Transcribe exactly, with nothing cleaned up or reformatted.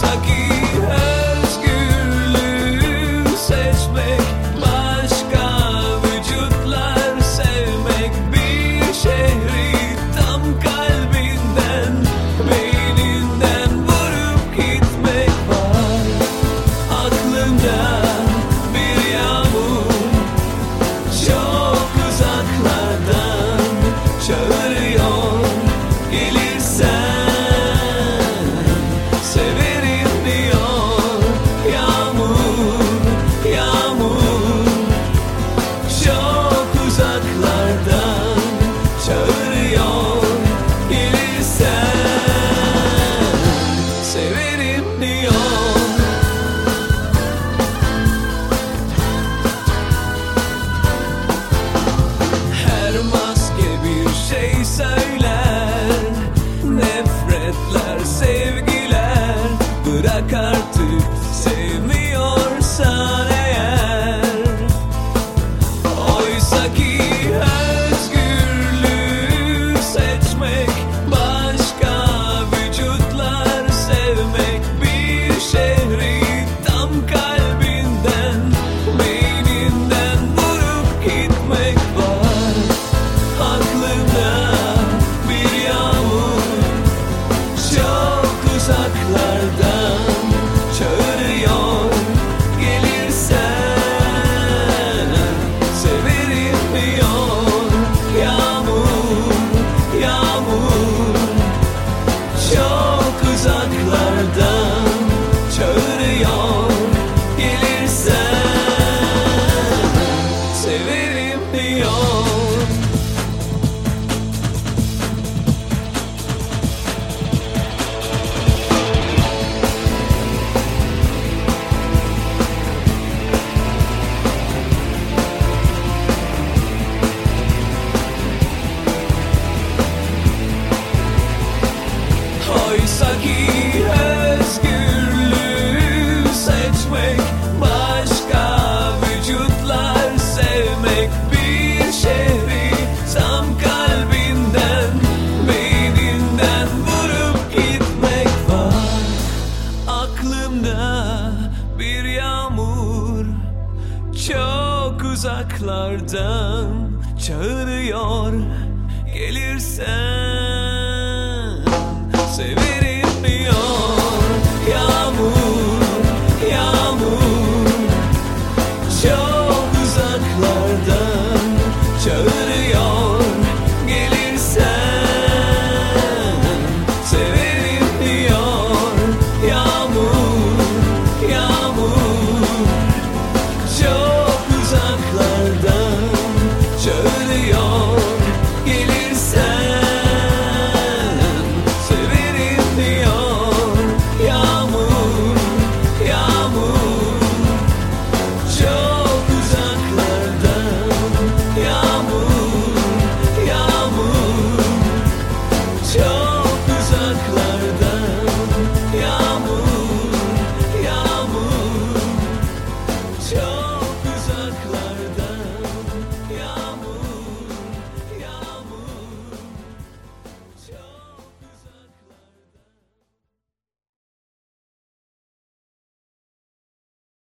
Bırak artık sevmiyorsan eğer. Oysaki özgürlüğü seçmek, başka vücutlar sevmek, bir şehri tam kalbinden, beyninden vurup gitmek var. Aklımda bir yağmur çok uzaklardan çağırıyor, gelirsen severim diyor. Yağmur, yağmur çok uzaklardan çağırıyor, gelirsen severim diyor. Oysaki özgürlüğü seçmek, başka vücutlar sevmek, bir şehri tam kalbinden, beyninden vurup gitmek var. Aklımda bir yağmur çok uzaklardan çağırıyor, gelirsen severim.